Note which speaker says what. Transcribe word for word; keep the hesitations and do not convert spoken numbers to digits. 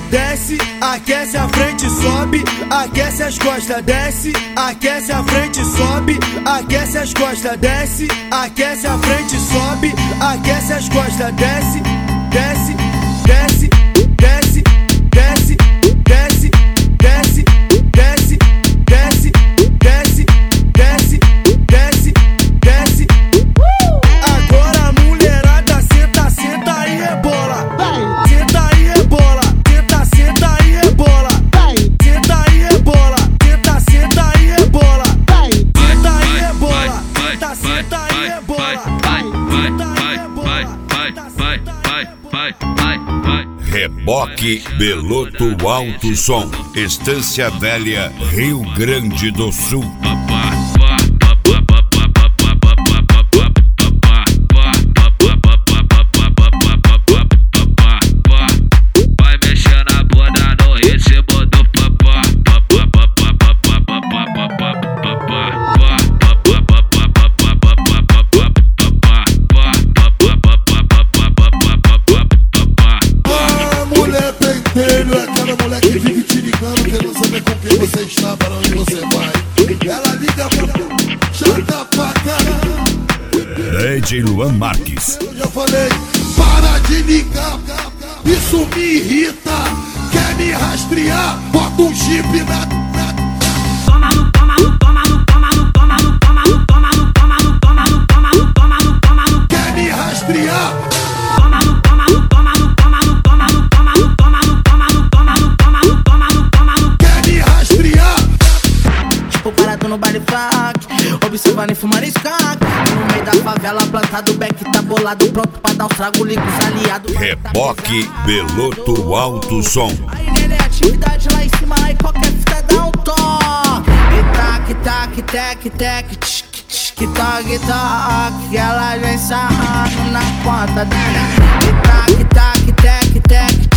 Speaker 1: desce, aquece a frente, sobe, aquece as costas, desce, aquece a frente, sobe, aquece as costas, desce, aquece a frente, sobe, aquece as costas, desce, desce, desce, desce, desce, desce, desce, desce, desce, desce, desce, desce, desce. Agora a mulherada senta, senta e rebola. Senta e rebola, senta, senta e rebola. Senta e rebola, senta, senta e rebola. Senta e rebola, senta, senta e rebola.
Speaker 2: Reboque Beloto Alto Som, Estância Velha, Rio Grande do Sul.
Speaker 3: Vai mexer na bunda no ritmo do papá.
Speaker 4: Aquela mulher que vive te ligando, querendo saber com quem você está, para onde você vai. Ela liga pra chata pra caramba.
Speaker 2: D J Luan Marques.
Speaker 4: Eu já falei, para de ligar, isso me irrita. Quer me rastrear, bota um chip na...
Speaker 5: Toma no, toma no, toma no, toma no, toma no, toma no, toma no, toma no, toma no, toma no, toma no, toma no.
Speaker 4: Quer me rastrear?
Speaker 5: Toma no, toma no, toma no, toma no, toma no, toma no, toma no, toma no, toma no, toma no, toma no, toma no.
Speaker 4: Quer me rastrear?
Speaker 5: Tipo parado no baile funk, observando e fumando skunk. No meio da favela, plantado, back tá bolado, pronto pra dar os trago, liga os aliados.
Speaker 2: Reboque Beloto Alto Som.
Speaker 5: Aí nenê, atividade lá em cima, aí qualquer fita dá um toque. E tac, tac, tec, tec, tch, tch, que toque, toque. Ela vem sarrando na ponta da... E tac, tac, tec, tec,